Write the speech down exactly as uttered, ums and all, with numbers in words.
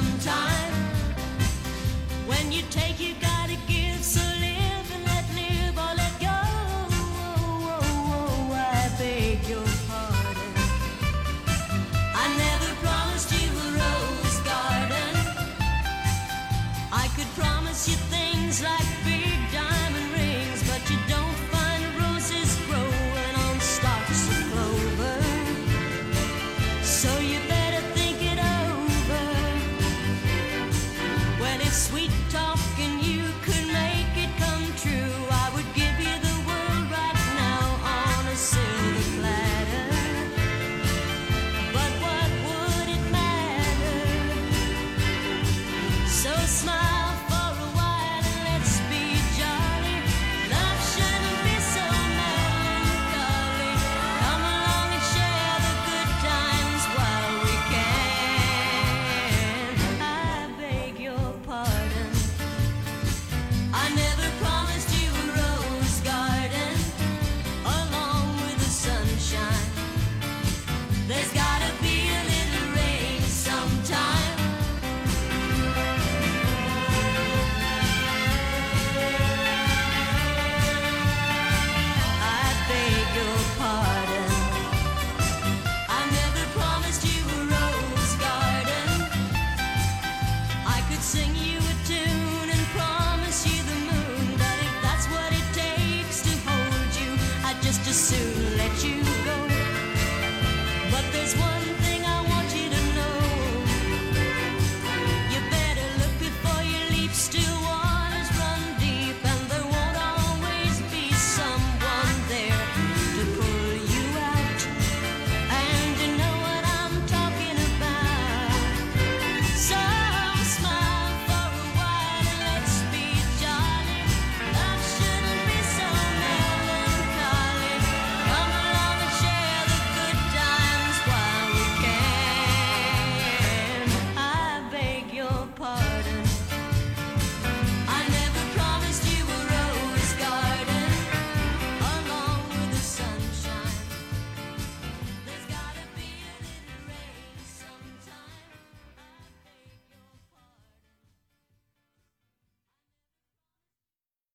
sometime. When you take, you gotta give, so live and let live or let go. Oh, oh, oh, I beg your pardon. I never promised you a rose garden. I could promise you things like big diamond rings, but you don't find roses growing on stalks of clover. So